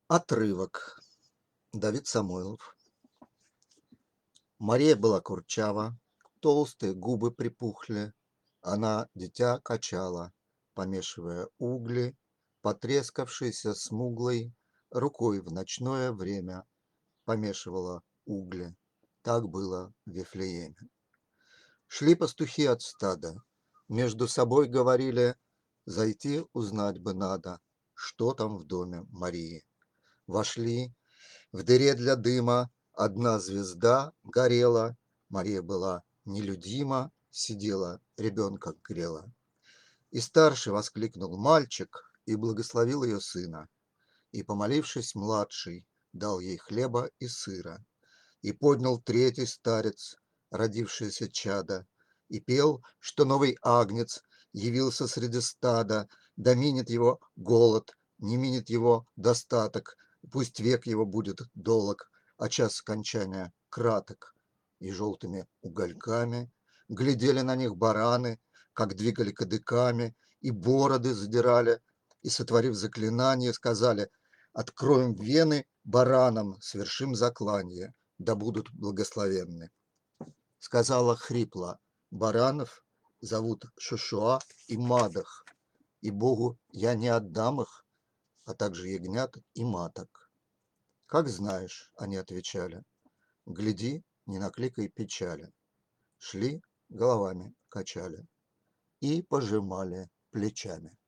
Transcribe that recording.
Отрывок. Давид Самойлов. Мария была курчава, толстые губы припухли. Она дитя качала, помешивая угли, потрескавшейся смуглой рукой в ночное время помешивала угли. Так было в Вифлееме. Шли пастухи от стада. Между собой говорили: зайти узнать бы надо, что там в доме Марии. Вошли. В дыре для дыма одна звезда горела. Мария была нелюдима, сидела, ребенка грела. И старший воскликнул: мальчик, и благословил ее сына. И, помолившись, младший дал ей хлеба и сыра. И поднял третий старец, родившееся чадо, и пел, что новый агнец явился среди стада, да минет его голод, не минет его достаток, пусть век его будет долог, а час скончания краток. И желтыми угольками глядели на них бараны, как двигали кадыками, и бороды задирали, и, сотворив заклинание, сказали: откроем вены баранам, свершим заклание, да будут благословенны. Сказала хрипло: баранов зовут Шушуа и Мадах, и Богу я не отдам их, а также ягнят и маток. Как знаешь, они отвечали, гляди, не накликай печали. Шли, головами качали и пожимали плечами.